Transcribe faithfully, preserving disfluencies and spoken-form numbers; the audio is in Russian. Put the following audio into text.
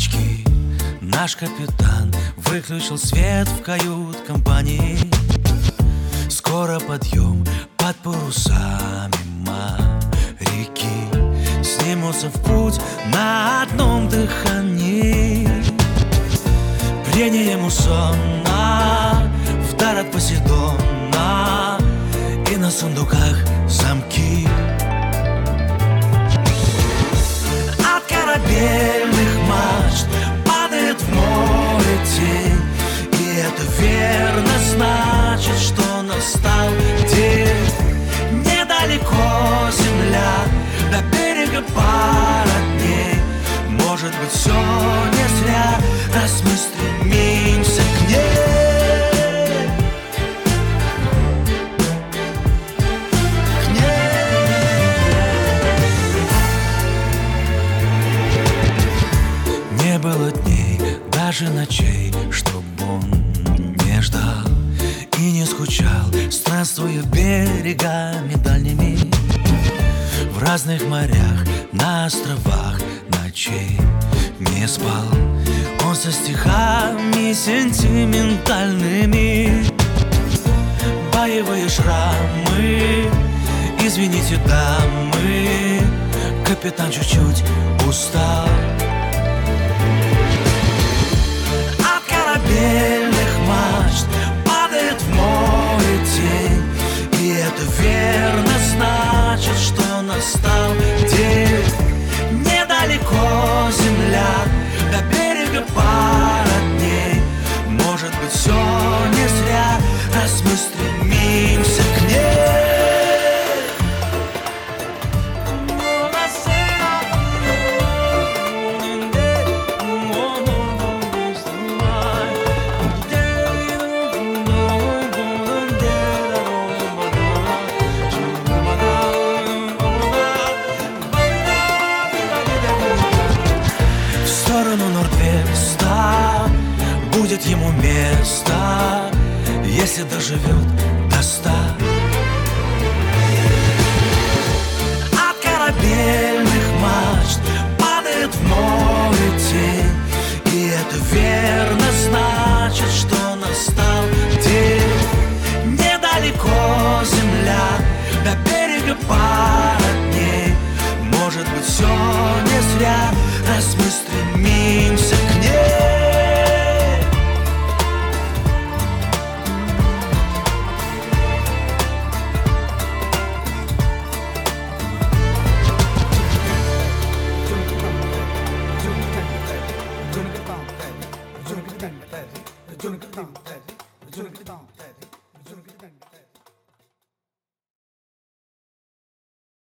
очки. Наш капитан выключил свет в кают-компании. Скоро подъем под парусами моряки снимутся в путь на одном дыхании. Прение муссона вдар от Посейдона, и на сундуках замки. От корабельных мачт падает в море тень, и это верно значит, что настал день. Недалеко земля, до берега пара дней. Может быть, все не зря, раз мы стремимся к ней. К ней. Не было дней, даже ночей, чтоб он не ждал и не скучал, странствуя берегами дальними. В разных морях, на островах ночей не спал он со стихами сентиментальными. Боевые шрамы, извините, дамы, капитан чуть-чуть устал. От корабельных мачт падает в море тень, и это верно значит, что настал день. Недалеко земля, до берега пара дней. Может быть, все не зря, раз мы стремимся к ней. В сторону Норд-Веста будет ему место, если доживет до ста. От корабельных мачт падает в море тень, и это верно значит, что настал день. Недалеко земля, до берега пара дней. Может быть, все не зря, раз мы стремимся к ней. Jungle